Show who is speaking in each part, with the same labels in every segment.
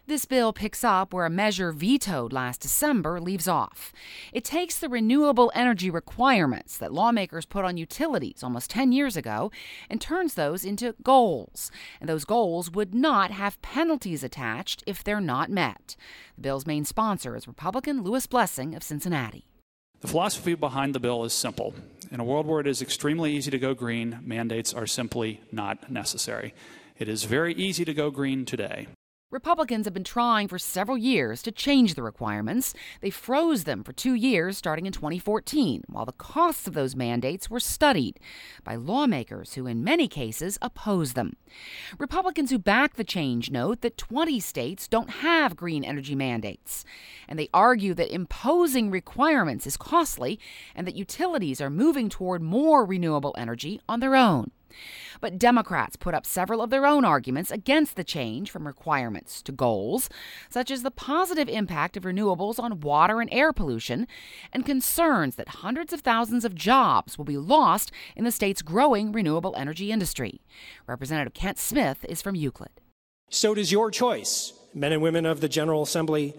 Speaker 1: This bill picks up where a measure vetoed last December leaves off. It takes the renewable energy requirements that lawmakers put on utilities almost 10 years ago and turns those into goals. And those goals would not have penalties attached if they're not met. The bill's main sponsor is Republican Louis Blessing of Cincinnati.
Speaker 2: The philosophy behind the bill is simple. In a world where it is extremely easy to go green, mandates are simply not necessary. It is very easy to go green today.
Speaker 1: Republicans have been trying for several years to change the requirements. They froze them for 2 years starting in 2014, while the costs of those mandates were studied by lawmakers who in many cases oppose them. Republicans who back the change note that 20 states don't have green energy mandates, and they argue that imposing requirements is costly and that utilities are moving toward more renewable energy on their own. But Democrats put up several of their own arguments against the change from requirements to goals, such as the positive impact of renewables on water and air pollution, and concerns that hundreds of thousands of jobs will be lost in the state's growing renewable energy industry. Representative Kent Smith is from Euclid.
Speaker 3: So does your choice, men and women of the General Assembly.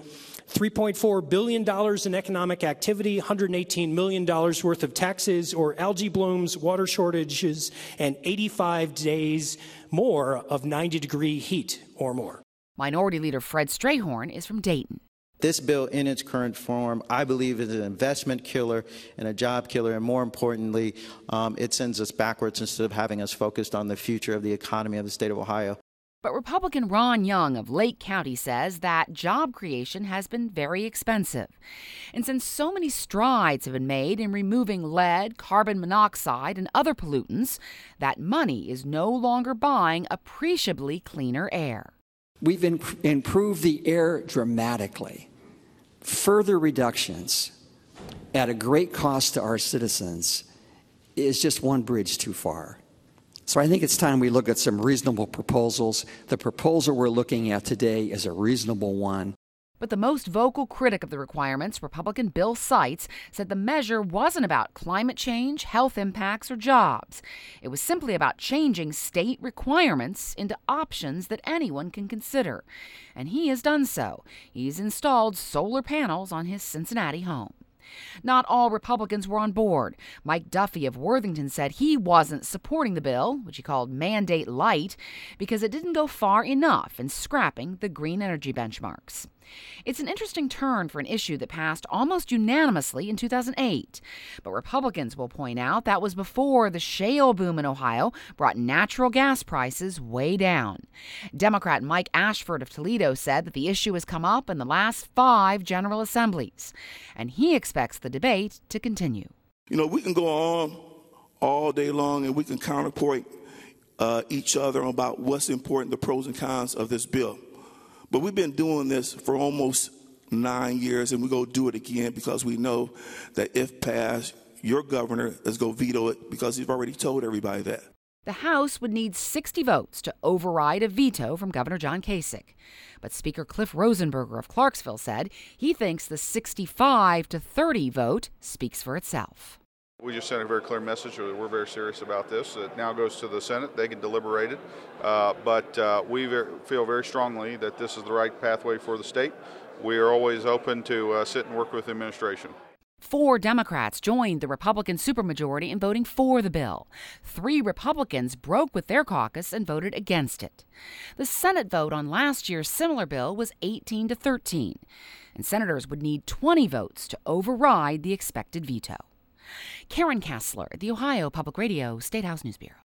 Speaker 3: $3.4 billion in economic activity, $118 million worth of taxes or algae blooms, water shortages, and 85 days more of 90-degree heat or more.
Speaker 1: Minority Leader Fred Strayhorn is from Dayton.
Speaker 4: This bill in its current form, I believe, is an investment killer and a job killer, and more importantly, it sends us backwards instead of having us focused on the future of the economy of the state of Ohio.
Speaker 1: But Republican Ron Young of Lake County says that job creation has been very expensive. And since so many strides have been made in removing lead, carbon monoxide, and other pollutants, that money is no longer buying appreciably cleaner air.
Speaker 5: We've improved the air dramatically. Further reductions at a great cost to our citizens is just one bridge too far. So I think it's time we look at some reasonable proposals. The proposal we're looking at today is a reasonable one.
Speaker 1: But the most vocal critic of the requirements, Republican Bill Seitz, said the measure wasn't about climate change, health impacts, or jobs. It was simply about changing state requirements into options that anyone can consider. And he has done so. He's installed solar panels on his Cincinnati home. Not all Republicans were on board. Mike Duffy of Worthington said he wasn't supporting the bill, which he called mandate light, because it didn't go far enough in scrapping the green energy benchmarks. It's an interesting turn for an issue that passed almost unanimously in 2008. But Republicans will point out that was before the shale boom in Ohio brought natural gas prices way down. Democrat Mike Ashford of Toledo said that the issue has come up in the last 5 General Assemblies, and he expects the debate to continue.
Speaker 6: You know, we can go on all day long and we can counterpoint each other about what's important, the pros and cons of this bill. But we've been doing this for almost 9 years, and we're going to do it again because we know that if passed, your governor is going to veto it because he's already told everybody that.
Speaker 1: The House would need 60 votes to override a veto from Governor John Kasich. But Speaker Cliff Rosenberger of Clarksville said he thinks the 65-30 vote speaks for itself.
Speaker 7: We just sent a very clear message that we're very serious about this. It now goes to the Senate. They can deliberate it. But we feel very strongly that this is the right pathway for the state. We are always open to sit and work with the administration.
Speaker 1: 4 Democrats joined the Republican supermajority in voting for the bill. 3 Republicans broke with their caucus and voted against it. The Senate vote on last year's similar bill was 18-13, and senators would need 20 votes to override the expected veto. Karen Kassler, the Ohio Public Radio State House News Bureau.